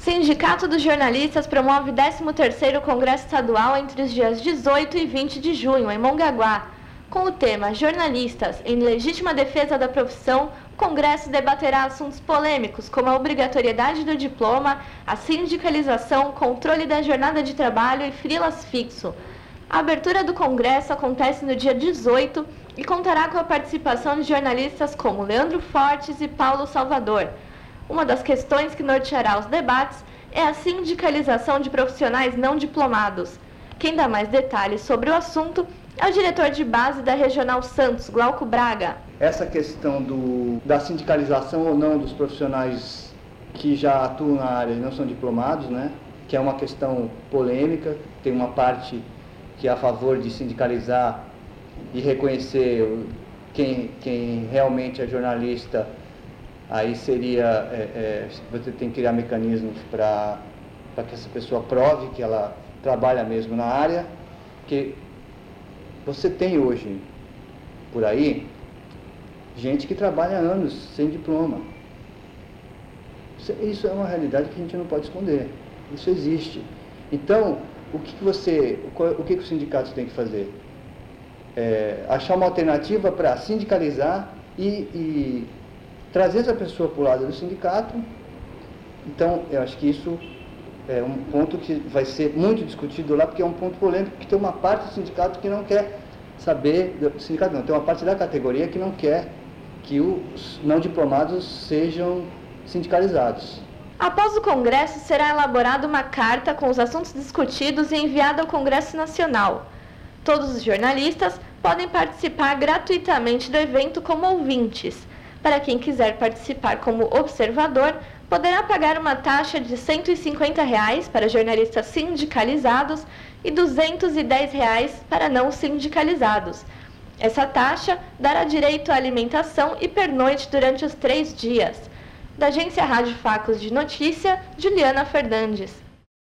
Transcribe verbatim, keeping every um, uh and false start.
Sindicato dos Jornalistas promove décimo terceiro Congresso Estadual entre os dias dezoito e vinte de junho, em Mongaguá. Com o tema Jornalistas em Legítima Defesa da Profissão, o Congresso debaterá assuntos polêmicos como a obrigatoriedade do diploma, a sindicalização, controle da jornada de trabalho e freelas fixo. A abertura do Congresso acontece no dia dezoito e contará com a participação de jornalistas como Leandro Fortes e Paulo Salvador. Uma das questões que norteará os debates é a sindicalização de profissionais não diplomados. Quem dá mais detalhes sobre o assunto é o diretor de base da Regional Santos, Glauco Braga. Essa questão do, da sindicalização ou não dos profissionais que já atuam na área e não são diplomados, né, que é uma questão polêmica, tem uma parte que é a favor de sindicalizar e reconhecer quem, quem realmente é jornalista. Aí seria, é, é, você tem que criar mecanismos para que essa pessoa prove que ela trabalha mesmo na área, porque você tem hoje, por aí, gente que trabalha há anos sem diploma. Isso, isso é uma realidade que a gente não pode esconder, isso existe. Então, o que, que você, o que, que os sindicatos têm que fazer? É, achar uma alternativa para sindicalizar e... e trazer essa pessoa para o lado do sindicato. Então, eu acho que isso é um ponto que vai ser muito discutido lá, porque é um ponto polêmico, porque tem uma parte do sindicato que não quer saber, do sindicato não, tem uma parte da categoria que não quer que os não diplomados sejam sindicalizados. Após o Congresso, será elaborada uma carta com os assuntos discutidos e enviada ao Congresso Nacional. Todos os jornalistas podem participar gratuitamente do evento como ouvintes. Para quem quiser participar como observador, poderá pagar uma taxa de cento e cinquenta reais para jornalistas sindicalizados e duzentos e dez reais para não sindicalizados. Essa taxa dará direito à alimentação e pernoite durante os três dias. Da Agência Rádio Facos de Notícia, Juliana Fernandes.